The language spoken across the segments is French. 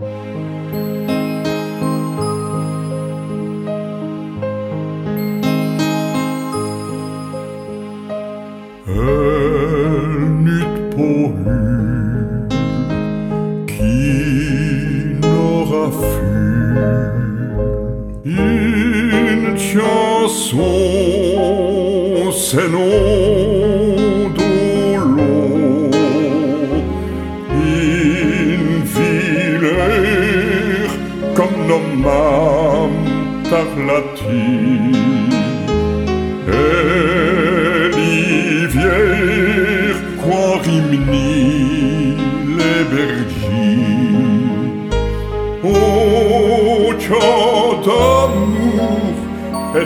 N'eût pas eu qui n'aura fu une chanson, c'est non dolor, in viler comme nos mam tarlati. L'hiver, quoi rimini les bergers. Oh, chant d'amour et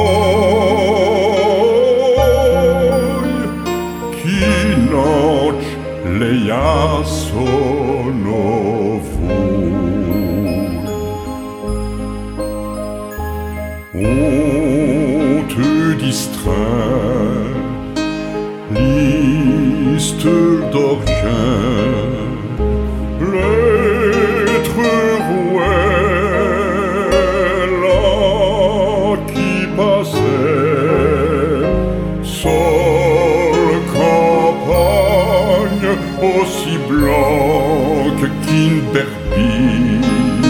poi qui noche les sono voi. On te distrait, liste d'orient, l'être rouella qui passait, seule campagne aussi blanche qu'une berbille.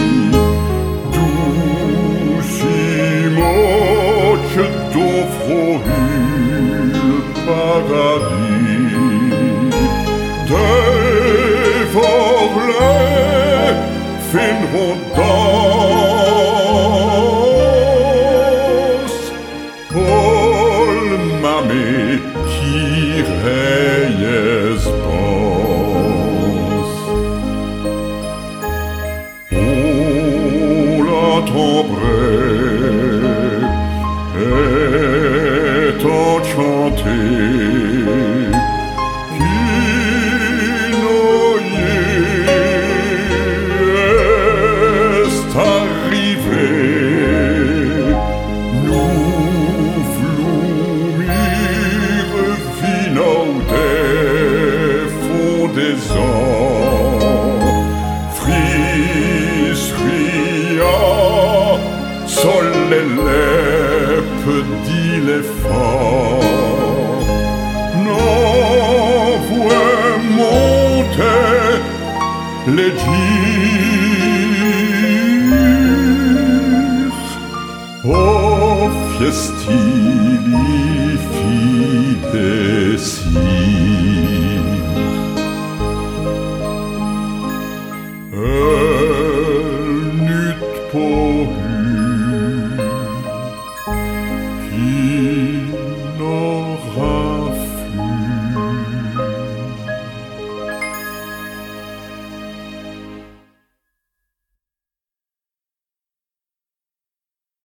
Je t'offre le paradis, dévore-les, fais-nous danse, Paul Mamé qui reyes pense. On l'attendrait est enchanté qui est arrivé. Nous vloumir vino des fondaisons, frisria sol les petits l'éléphant, n'envoie monter les dires. Oh, fiestili fidesi.